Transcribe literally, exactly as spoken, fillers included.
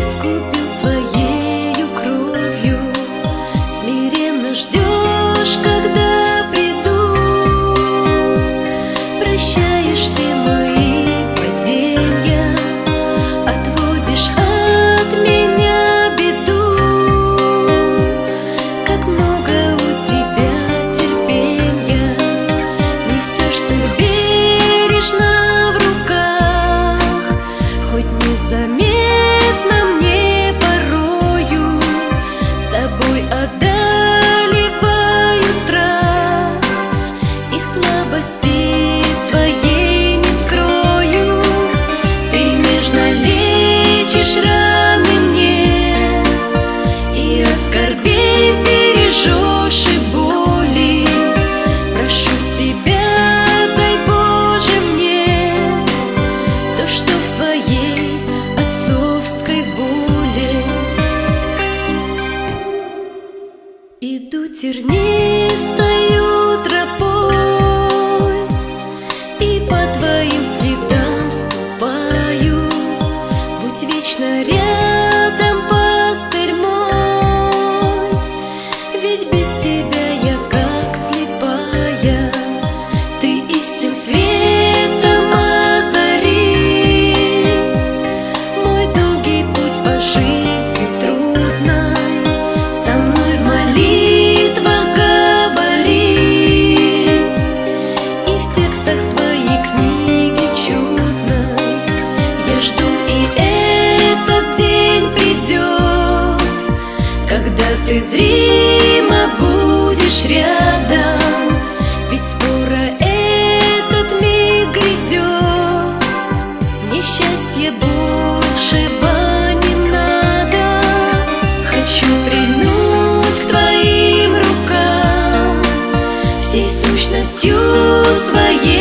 искупил своею кровью. Смиренно ждешь, когда приду, прощаешь все мои падения, отводишь от меня беду. Как много у тебя терпения, несешь ты бережно в руках, хоть незаметно мне порою, с тобой одолеваю страх и слабости своей не скрою. Ты нежно лечишь раны мне и от скорбей бережешь и боли. Прошу тебя, дай Боже мне то, что в твоей отцовской воле. Иду тернистою тропой и по твоим следам ступаю. Будь вечно рядом, пастырь мой, ведь без тебя я как слепая. Ты истин светом озари мой долгий путь по жизни трудной. Со мной в молитвах говори и в текстах своей книги чудной. Я жду, и этот день придет, когда ты зримо будешь рядом. Ведь скоро этот миг грядет, мне счастья большего не надо. Хочу прильнуть к твоим рукам всей сущностью своей.